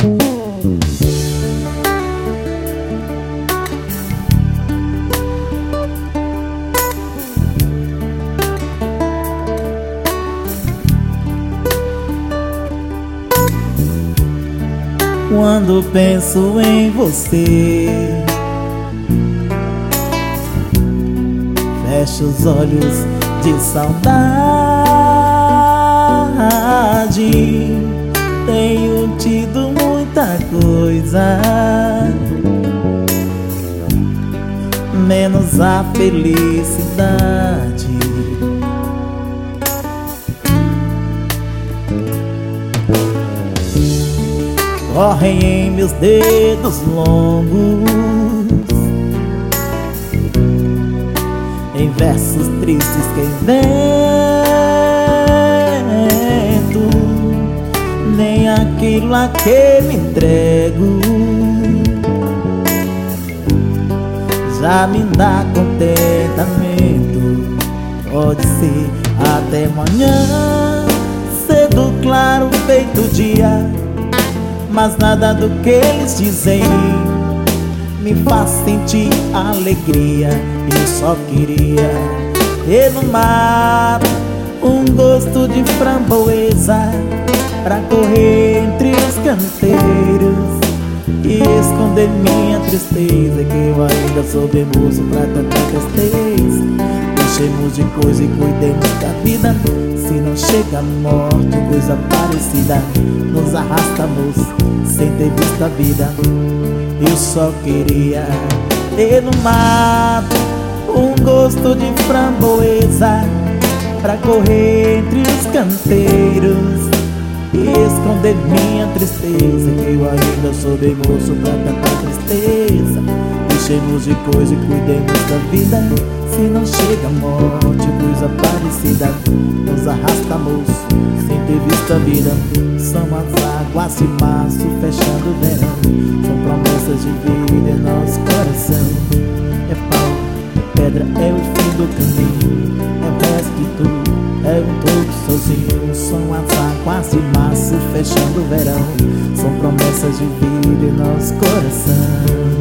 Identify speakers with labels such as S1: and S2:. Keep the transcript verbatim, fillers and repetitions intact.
S1: Quando penso em você, fecho os olhos de saudade. Tenho tido muita coisa, menos a felicidade. Correm em meus dedos longos, em versos tristes que invento, nem aquilo a que me entrego já me dá contentamento. Pode ser até amanhã, cedo, claro, feito dia, mas nada do que eles dizem me faz sentir alegria. Eu só queria ter no mar um gosto de framboesa pra correr entre os canteiros e esconder minha tristeza, que eu ainda sou bem moço pra tanta tristeza. Deixemos de coisa e cuidemos da vida, se não chega a morte, coisa parecida, nos arrastamos sem ter visto a vida. Eu só queria ter no mato um gosto de framboesa pra correr entre os canteiros e esconder minha tristeza, que eu ainda sou bem moço pra tanta tristeza. Deixemos de coisa e cuidemos da vida, se não chega a morte, coisa parecida, nos arrastamos sem ter visto a vida. São as águas de março fechando o verão, são promessas de vida em nosso coração. É pau, é pedra, é o fim do caminho, é o resto de tudo, é um todo sozinho. São as águas de março fechando o verão, são promessas de vida em nosso coração.